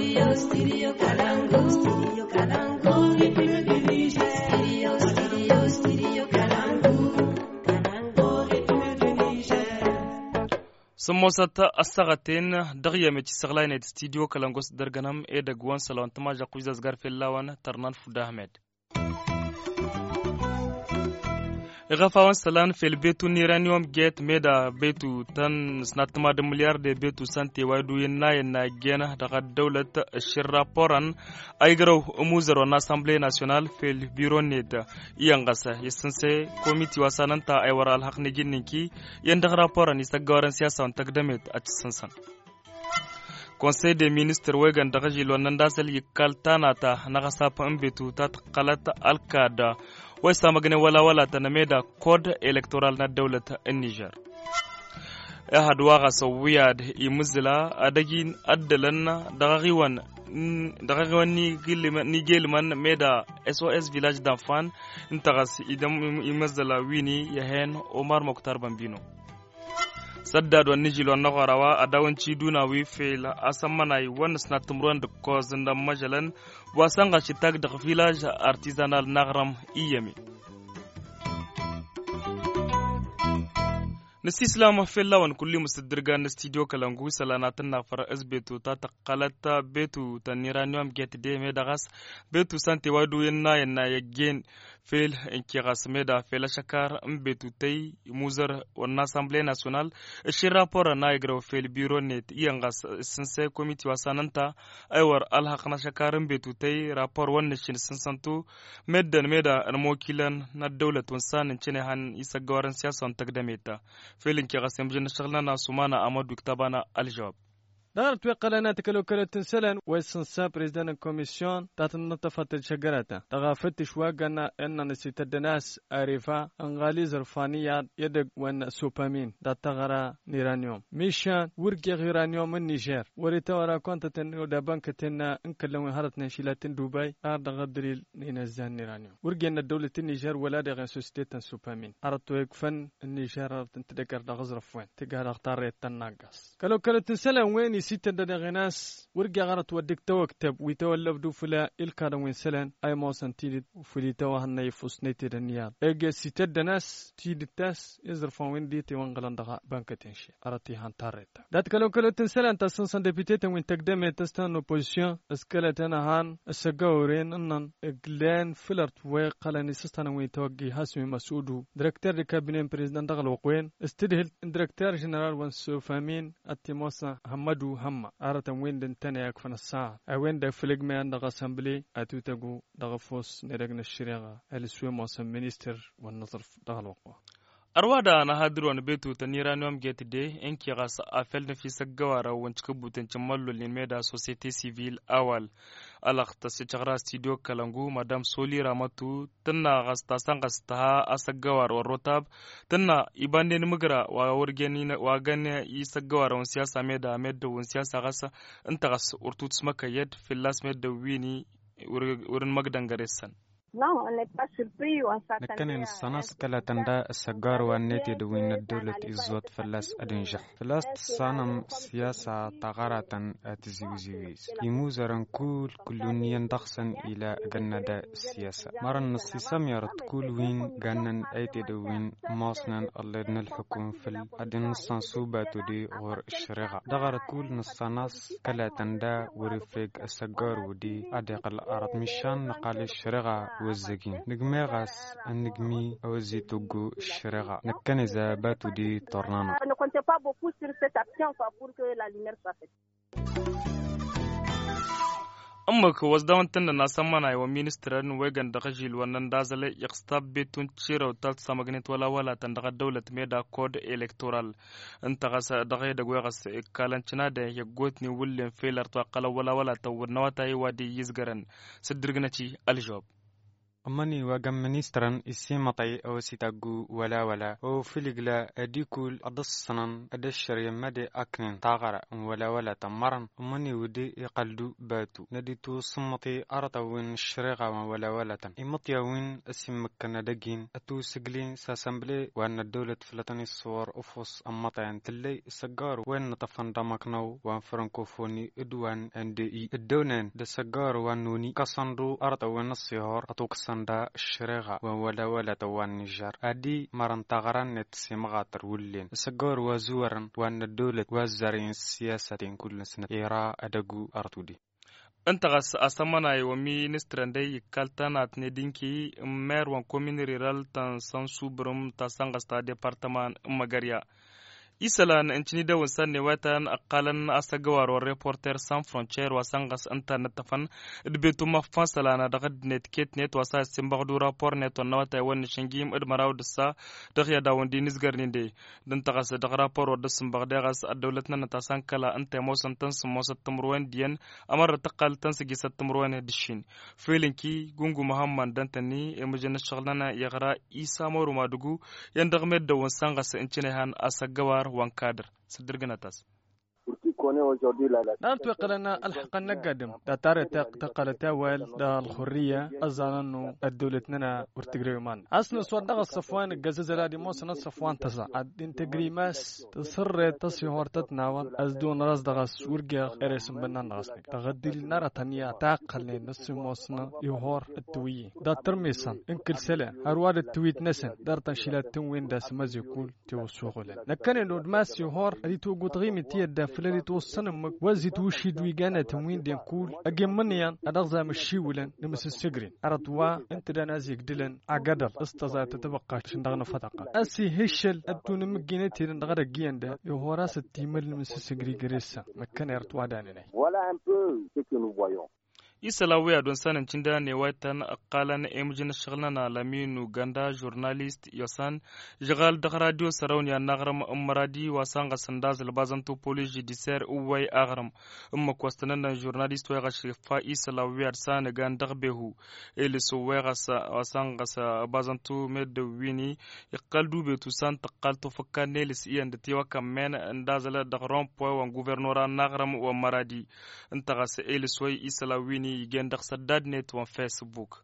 Studio Kalangu. Studio Kalangu. Studio Kalangu. سموسات الساعتين دغيا متي سغلاين استديو كلانغوس درغنام اي دغوان سلام تما جاكوزا زغار في اللوان ترنان فودا احمد غفاوان سلان في البيت نيرانيوم جيت ميدا بيتو تن سناتما د مليار دي بيتو سانتي وادو ينا جينا دغ دولة الشرا بوران ايغرو موزرو ناسامبلي ناسيونال في البيرو نيد يانغاسا يسنسي كوميتي واسانانتا ايورا الحق نجينيكي يندغ رابوران يستغورن سياسة انتقدمت اتسنسن Conseil des ministres wegan daga jilo nandasel yikaltanata nagasapa mbetu tatqalat alkada waysa magne wala tanameda code electoral na dawlata Niger ahad waga sawiyad imuzla adagin addalan daga ni gelman meda SOS village d'enfants intagas idam imuzla wini yahen Omar Mokhtar Bambino saddad wani jilo na kwarawa a dawanci duna wifela a san mana yi wani sinatumruwan da kozin da majalan wasan gashi tag da village artisanal nagram iyami نسي سلام في اللون كل مصدرجا نستديو كلانغو سلانات النفر اسبيتو تتقلت بيتو تنيرانيوم جيت دي ميدغاس بيتو سانتي وادو ينا يجين فيل انكيغاس ميدا فيلا شكار بيتو تي موزر والناسامبلي ناسيونال الشي رابور نايغرو في البيرو نيت يانغاس سنسي كوميتي واساننتا ايور الحقنا شكار بيتو تي رابور ونشين سنسنتو ميدا الموكيلان ندولة ونسان انشيني هان يساقوارن سياسة تقدميتا فيلن كي غاسم جن شغلنا سومانا امادو كتابانا الجواب دار توقع لنا تكلو كلت سلن ويسنسا بريزدان الكوميسيون تاتن نطفت الشجرة تغافت شواغنا ان نسيت الناس عرفا انغالي زرفانيات يدق وان سوبامين دا تغرا نيرانيوم ميشان ورقي غيرانيوم من نيجر وريتورا كنت تنو دا بنكتنا انكلو هرتنا شيلاتين دبي ارد غدريل نينزان نيرانيوم ورقي ان الدولة النيجر ولا دا سوستيتن سوبامين اردتو يكفن النيجر تنتدكر دا غزرف وين تقهر اختاريت تناقص كلو كلت سلن وين سيتن دا غناس ورقي غرت ودك توكتب ويتولف دو فلا الكاد وين سلن اي موسن تيدت وفلي توهن يفوس نيتي دنيا اجي سيتد ناس تيدت تاس يزرفون وين ديتي وانغلان دا بانكتنشي ارتي هان تاريتا دات كلو تنسلن تسنسن ديبيتيت وين تقدمي تستان اوبوزيسيون اسكلتنا هان السغورين انن اجلان فلرت وقالني سستان وين توجي حسمي مسعود ديريكتور دي كابينين بريزيدنت دغ الوقوين استدهل ديريكتور جنرال وانسو فامين اتيموسا حمدو هما أرتم وين دنتنا يكفن الساعة أوين دا فلق ميان دا أسامبلي أتوتاقو دا فوس نرقنا الشريعة السوي موسم مينيستر والنظر دا الوقوة arwada na hadron betu taniranium get day enki gas afel na fi sagawara wanci butan chamallo limeda société civile awal alaqta se chagra studio kalangu madam soli ramatu tanna gas tasangas ta asagawar warotab tanna ibande mugra wa wargeni wa ganne isagawar on siyasa meda medda on siyasa gas anta gas urtut smaka yed filas medda wini urin magdangaresan لكن السناس كلا تندا السجار والنتي دوين الدولة إزوت فلاس أدنجح فلاس تصانم سياسة تغارة أتزيوزيويز يموزرن كل يندخسن إلى جنة السياسة مرن السيسام يرد كل وين جنن أيتي دوين ماصنن اللي الحكومة في الأدن الصنصوبة تدي غور الشريعة دغر كل نصناس كلا تندا ورفق السجار ودي أدق الأرض مشان نقال الشريعة والزجين نجمي غاس النجمي أو زيتوجو الشرقة نكني زاباتو دي تورنانو. أمك وزدان تنا ناسمنا يوم مينسترن ويجن دخجيل ونندازل يقصتاب بيتون تشيرو تالت سامجنت ولا تندق الدولة ميدا كود إلكتورال انت غاس دغي دغوي غاس كالانشنا ده يغوتني ولين فيلر توقلا ولا تو نواتا يوادي يزغرن سدرغنتي الجواب أماني وقم منيسترن السيمطي أو سيتاقو ولا وفلقلا أديكول أدصنن أدشر يمدي أكنين تاغر ولا تمرن أماني ودي يقلدو باتو نديتو صمتي أرطوين الشريغة ولا إمطي وين السيمكنا دقين أتو سقلين ساسمبلي وأن الدولة فلتني الصور أفوس أمطين تلي سقار وين نطفن دمكنو وان فرنكوفوني إدوان أندي الدونين دا سقار وانوني كسندو أرطوين الصيهور أتوكسندا الشريغة ولا توان نيجر أدي مرن تغران نتسي مغاطر ولين سقار وزورن وان الدولة وزارين السياسة كل سنة إيرا أدقو أرتودي انتغس أسمانا ومينسترن دي كالتانات ندينكي مير وان كومين ريرال تان سانسو برم تاسانغس تا ديبارتمان مغاريا isalan incinida wansan ne watan aqalan asagawar wa reporter sans frontières wa sangas internet tafan dbetu mafan salana daga net ket net wasa simbagdu rapport net on wata won shingim id marawd sa dakhya da won dinis garninde dan tagas daga rapport wa simbagda gas adawlatna tasan kala anta mosan tan smosat tumruwan diyan amar taqal tan sigisat tumruwan dishin felinki gungu muhammad dantani e mujana shaglana yagra isa moru madugu yan dagmed da wansan gas incinahan asagawar وان كادر صدرنا نانتو قلنا الحق النقدم دا تاري تقل تاويل دا الحرية أزالانو الدولتنا ورتقريمان أسنو صدق الصفوان الجزازة دي موسنا الصفوان تسا عد انتقريماس تصر تصيهور تتناول أزدون راس دغس ورقيا إرسم بنا نغسنك تغدي لنا رتانيا تاقل نسي موسنا يهور التويي دا ترميسان انكل سلا هرواد التويت نسن دار تنشيلات تنوين دا سمازي كول توسوغولن نكاني نود ماس يهور ادي توقو تغيمي تيدا فلالي توصنمك وزي توشي دويقانا تنوين دين كول أجيم منيان أدغزا مشيولن نمس السجرين أردوا انت دانازيك دلن عقدر استزا تتبقى شندغنا فتقا أسي هشل أدون مجينتي لندغر جيان دا يهوراس التيمل نمس السجري قريسا مكان يرتوا دانيني Voilà un peu ce que nous voyons. isalawiya don sanin cinda ne waitan qalan emjin shaghlana laminu ganda journalist yosan jagal da radio sarawniya nagram umradi wasan gasanda zalbazantu police judiciaire uwai agram umma kwastanan journalist wa gashi fa isalawiya san ganda behu el suwa gasa wasan gasa bazantu medwini iqaldu betu san taqaltu fakkanelis iyan tiwa kamen ndazala da rompoint wa gouverneur nagram wa maradi intagas el suwa isalawini يجندق سداد نت وان فيسبوك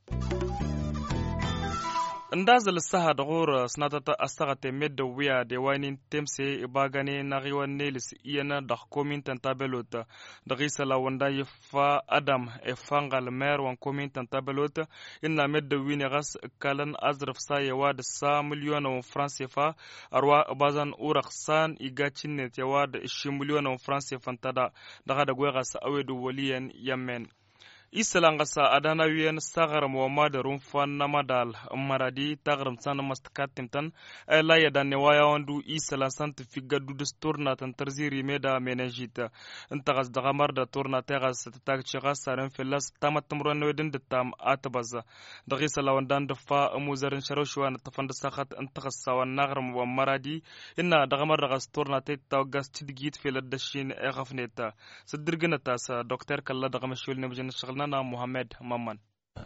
ndazal saha dagor snatata asagate medda wiya de wainin temse ibagane nariwan nelis iyana da komin tantabelota dagisa la wanda yifa adam e fangal mer wan komin tantabelota inna medda wini gas kalan azraf sa yawad sa milyon wan francs CFA arwa bazan uraksan igachin net yawad 20 milyon wan francs CFA tada daga da gwegas awedu waliyan yemen isalangasa adana wiyan sagar muhammad rumfan namadal maradi tagram san mastakatimtan la yadan ne waya wandu isalan sant figadu disturna tan tarziri meda menajita intagas daga marda turna tagas tag chigas saran filas tamatmron wedin ditam atbaza dagi salawandan dafa muzarin sharoshwan tafand sakhat intagas sawan nagram wa maradi inna daga marda gas turna tagas tidgit filad dashin eghafneta sadirgana sa docteur kalla daga mashul ne bujin نانا محمد مامان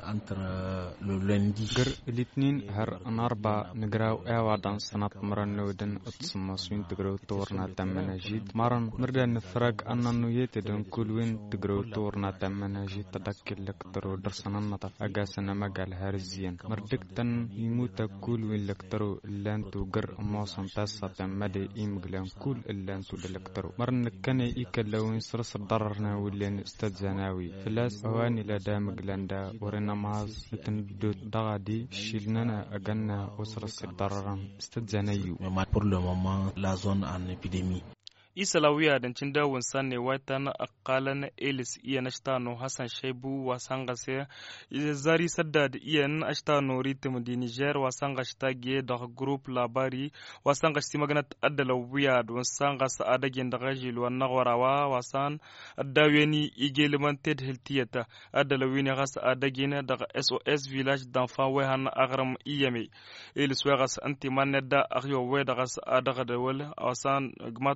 قر الاثنين هر ناربا نقراو ايوادان سنات مرن نودن اتسماسوين تقراو تورنا تمناجيد مرن مردان نفرق انانو يتدن كلوين تقراو تورنا تمناجيد تدكي لكترو درسنان نطف اقاسنا مقال هارزيان مردكتن يموتا كلوين لكترو اللانتو قر موصن تاسا تمدي ايمقلان كل اللانتو لكترو مرن نكاني ايكالوين سرس ضررنا ولين استاذ زناوي فلاس اواني لدا مقلان دا نماز تندو دغادي شيلنا أجنا وصل الضرر استدزانيو. Mais pour le moment, la zone en épidémie. isalawiya dan cinda wansan ne watan aqalan elis iyan ashtano hasan shaibu wasan gase zari saddad iyan ashtano ritim di niger wasan gashtage da group labari wasan gashti magnat adalawiya wasan gas adagin da gajil wan nagwarawa wasan adawini igelemented heltiyata adalawini gas adagin da SOS village d'enfants wehan agram iyame elis wegas anti manada agyo we da gas adaga dawal wasan gmatto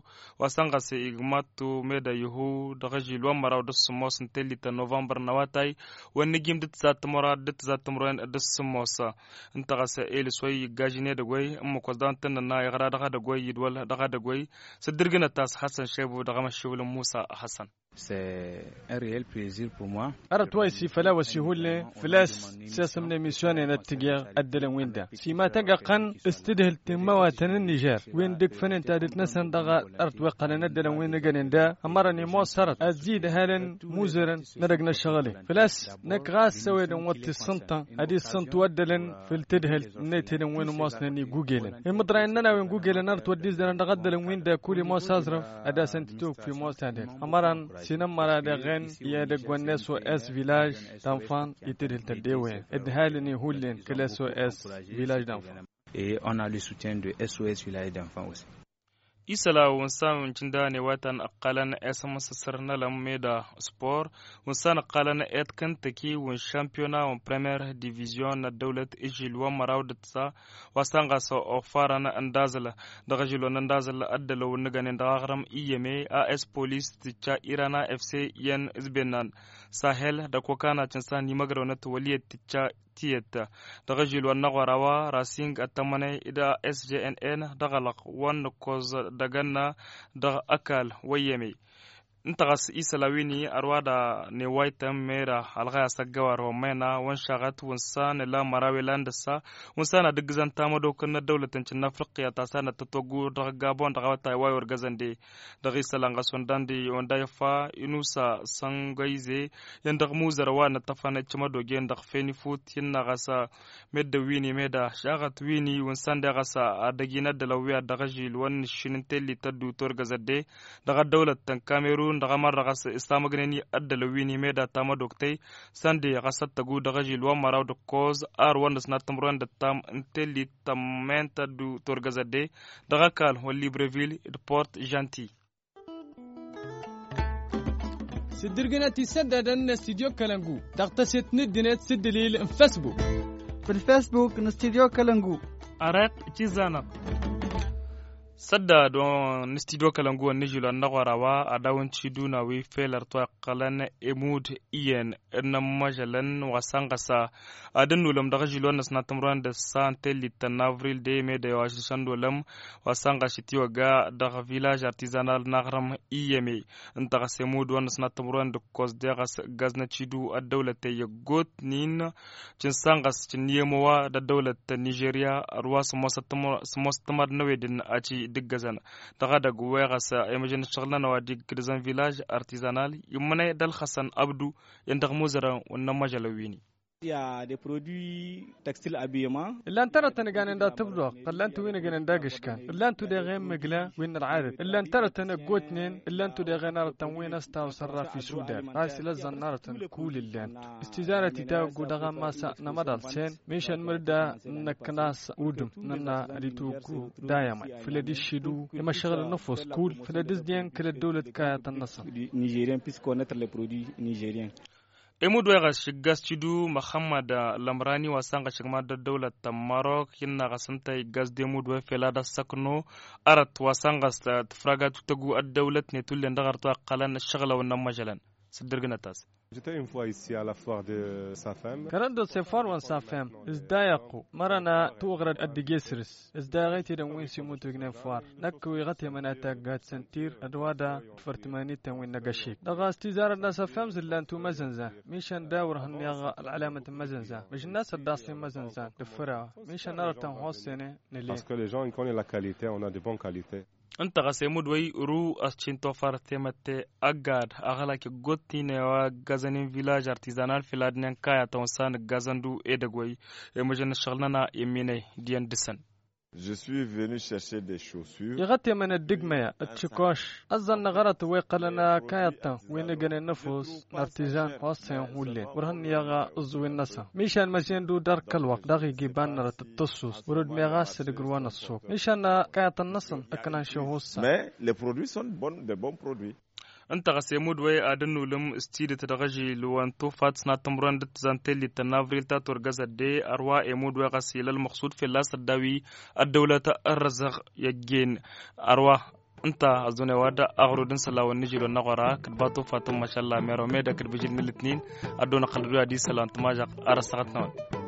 wasanga se igmatu meda yuhu daga jilwa maraw da sumos ntelli ta November nawatay wani gim dit zat murad dit zat muran da sumosa intaga se el soy gajine da goy amma ko dan tan na yara daga da goy yidwal daga da goy sadirgina tas Hassan Shebu daga mashul Musa Hassan. C'est un réel plaisir pour moi. أرتوي سي فلا وسيهول فلاس سياسم نميسيون نتجير أدلن ويندا سيما تجا قن استدهل تمواتن النيجر وين دك فنن تادت نسن دغا أرتوي قن ندلن وين جنندا أمرني مو صارت أزيد هالن موزرن نرجنا الشغلة فلاس نكغاس سوي دون وقت السنطة هذه السنط ودلن في التدهل نتهل وين ماسنني جوجلن المدرعين لنا وين جوجلن أرتوي ديزن دغدلن ويندا كل ما سازرف أدا سنتوك في مو تادل أمرن سينما دغن يدق والناس اس فيلاج d'enfants يتدهل تدوي ادهالني هولين كلا سو اس فيلاج d'enfants et on a le soutien de SOS village d'enfants aussi. Isala wansan cinda ne watan aqalan SMS sarna lameda sport wansan aqalan et kan taki wan championnat en première division na dawlat ijilwa marawdatsa wasan gaso ofarana andazala daga jilwa andazala addalo wonganen dagaram iyeme AS Police ticha Irana FC yan izbenan Sahel da kokana cinsa ni magarona to waliyat ticha tiyata daga jilwa nagwarawa Racing atamane ida SJNN dagalaq wan koz dagana daga akal wayeme intagas isalawini arwada ne waita mera alga sagawar homena wan shagat wansan la marawilandsa wansan digzan tamado kana dawlatan cin afriqiya ta sana tatogu daga gabon daga wata wayor gazande daga isalanga sondandi wanda yafa inusa sangaize yanda muzar wa na tafana cimado gen daga feni fut yinna gasa medda wini meda shagat wini wansan da gasa adagina dalawiya daga jil wan shinin telli taddu tor gazade daga dawlatan Cameroon daga marra gas istamagneni addalawini meda tama doktay sande gasat tagu daga jilwa maraw de cause ar wandas na tamron de tam intelli tamenta du torgazade daga kal wal Libreville de Port Gentil. سدرجناتي سددن استديو كلانجو تغتست ندنت سدليل فيسبوك في الفيسبوك نستديو كلانجو أرق تيزانا sadda don studio kalangu nijula nagwarawa adawun chiduna wi felar to qalan emud ien na majalan wasangasa adan nulam daga jilon nasna tamran da santel litan avril de me de washan dolam wasanga shitiwa ga daga village artisanal nagram ieme ntaka semud wan nasna tamran da kos de gazna chidu ad-dawlata yagot nin cin sangas cin yemowa da dawlata Nigeria arwas mostamar nawedin aci diggazana daga da guwaya sa emergent shaglan wa diggazan village artisanal yumane dal Hassan Abdou yanda muzara wannan majalawini Il y a des produits textiles habillement. إلا أن ترى تنجان دا تبلغ إلا أنتو وين جان داقش كان إلا أنتو دا غير مقلا وين العارض إلا أن ترى تنقوتنين إلا أنتو دا غير نار تنوين استاو سرا في سودان راسي لزن نار تنكول اللان استزارة تاوغو دا غام ماسا نمدال سين ميشان مردا نكناس ودم ننا ريتوكو دايما فلدي الشدو إما شغل النفوس كول فلديز ديان كل الدولة كاية النصر Nigériens puissent connaître les produits nigériens. Emudu ya shigas chidu Muhammad Lamrani wasanga shigma da dawlat ta Maroc hinna gasanta gas de mudu fela da sakno arat wasanga sta fraga tutagu ad-dawlat ne tullen da garta qalan shagla wa majalan sidirgna tas. J'étais une fois ici à la foire de Safem. كرندو سفار وان سافم ازدايقو مرنا توغرد الدجسرس ازداغيتي دون سيموتو جنين فار نكوي غتي مناتا قاد سنتير ادوادا فرتماني تنوين نقشيك دغا استزار الناس فهم زلانتو مزنزا ميشان داور هنيغا العلامة مزنزا مش الناس الداصين مزنزا دفرا ميشان نارتان هوسيني نلي Parce que les gens ils connaissent la qualité, on a de bonnes qualités. Anta gasemud way ru ascinto fartemate agad agala ke gotine wa gazanin village artisanal filadnen kaya tonsan gazandu edagway emojana shaglana emine dian disan. Je suis venu chercher des chaussures. يغطي من الدقمة التشكوش أظن غرط ويقلنا كايتا وينجن النفوس ارتجان واسين هولين ورهن يغا أزوي النسا ميشان مزين دو دار كالوق داغي جيبان رت التصوص ورد ميغاس رقروان السوق ميشان كايتا النسن أكنا شهوسا. Mais les produits sont de bons produits. أنت غسيمود وي أدنو لم استيد تدغجي لوان توفات سنا تمران دت زانتلي تنافريل تاتور غزا دي أروا إمود وي غسيل المقصود في اللاس الداوي الدولة الرزق يجين أروا انت ازونه ودا اغرودن سلاو نجيلو نغورا كباتو فاطمه ما شاء الله ميرو ميدا كدبجل ملتنين ادونا قلدو دي سلام تماجا ارسقتنا